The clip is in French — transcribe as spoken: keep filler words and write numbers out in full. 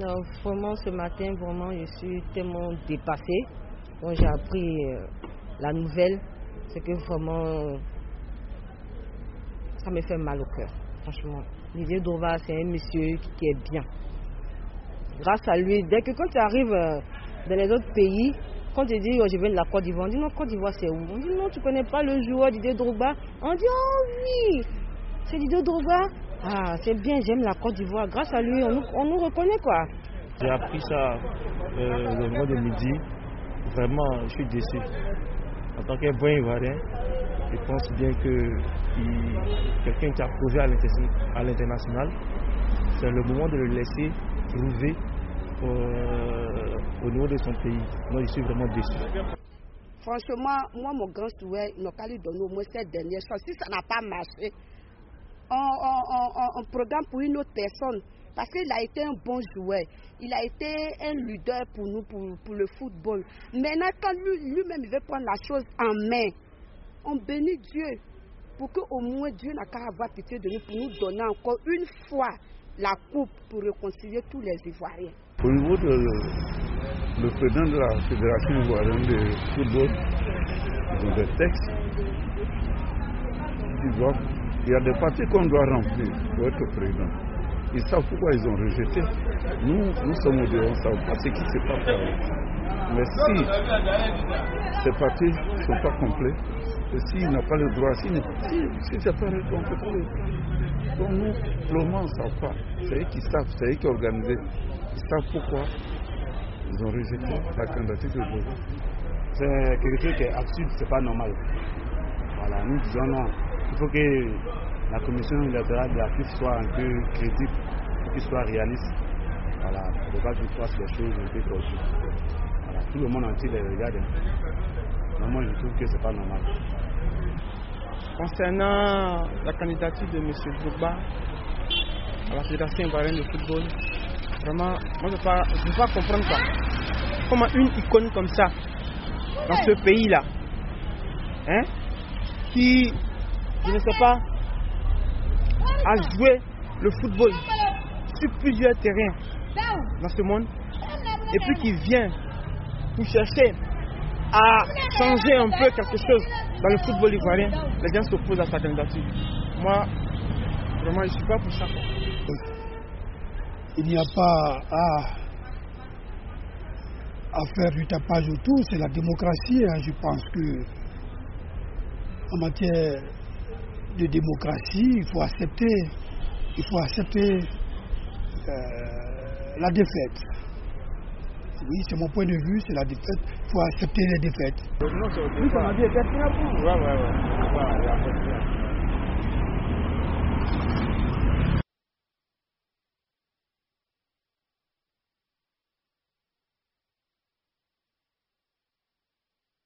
Alors, vraiment, ce matin, vraiment, je suis tellement dépassée. Quand j'ai appris euh, la nouvelle, c'est que vraiment, ça me fait mal au cœur, franchement. Didier Drogba, c'est un monsieur qui est bien. Grâce à lui, dès que quand tu arrives euh, dans les autres pays, quand tu dis oh, je viens de la Côte d'Ivoire, on dit non, Côte d'Ivoire c'est où? On dit non, tu ne connais pas le joueur Didier Drogba. On dit oh oui, c'est Didier Drogba. Ah, c'est bien, j'aime la Côte d'Ivoire. Grâce à lui, on nous, on nous reconnaît quoi. J'ai appris ça euh, le mois de midi. Vraiment, je suis déçu. En tant qu'un bon Ivoirien, je pense bien que il, quelqu'un qui a prouvé à l'international, c'est le moment de le laisser prouver euh, au niveau de son pays. Moi, je suis vraiment déçu. Franchement, moi, mon grand souhait, il n'a qu'à lui donner au moins cette dernière chance. Si ça n'a pas marché, on, on, on, on programme pour une autre personne. Parce qu'il a été un bon joueur. Il a été un leader pour nous, pour, pour le football. Maintenant, quand lui, lui-même il veut prendre la chose en main, on bénit Dieu. Pour qu'au moins Dieu n'a qu'à avoir pitié de nous, pour nous donner encore une fois la coupe pour réconcilier tous les Ivoiriens. Au niveau de le, le président de la Fédération ivoirienne de football, ils ont des textes. Ils doivent, il y a des parties qu'on doit remplir pour être président. Ils savent pourquoi ils ont rejeté. Nous, nous sommes au dehors, on ne sait pas ce qui se passe là. Mais si ces parties ne sont pas complets, et s'il n'a pas le droit, si, si, si c'est pas le droit, on ne peut pas le droit. Donc nous, pour le moment, on ne sait pas. C'est eux qui savent, c'est eux qui organisent. Ils savent pourquoi ils ont rejeté la candidature de Drogba. C'est quelque chose qui est absurde, c'est pas normal. Voilà, nous disons non. Il faut que la commission électorale de la FIFA soit un peu crédible, qu'il soit réaliste. Voilà, il ne faut pas qu'il fasse les choses un peu tordues. Voilà, tout le monde entier les regarde. Mais moi, je trouve que ce n'est pas normal. Concernant la candidature de M. Drogba à la Fédération ivoirienne de football, vraiment, moi je ne peux pas, je peux pas comprendre ça. Comment une icône comme ça, dans ce pays-là, hein, qui, je ne sais pas, a joué le football sur plusieurs terrains dans ce monde, et puis qui vient pour chercher à changer un peu quelque chose dans le football ivoirien, les gens s'opposent à sa candidature. Moi, vraiment, je ne suis pas pour ça. Il n'y a pas à, à faire du tapage autour, c'est la démocratie. Hein. Je pense que en matière de démocratie, il faut accepter, il faut accepter euh, la défaite. Oui, c'est mon point de vue, c'est la défaite. Il faut accepter les défaites. Non, c'est au départ. Oui, ça m'a dit, c'est pour. Ouais, ouais, ouais.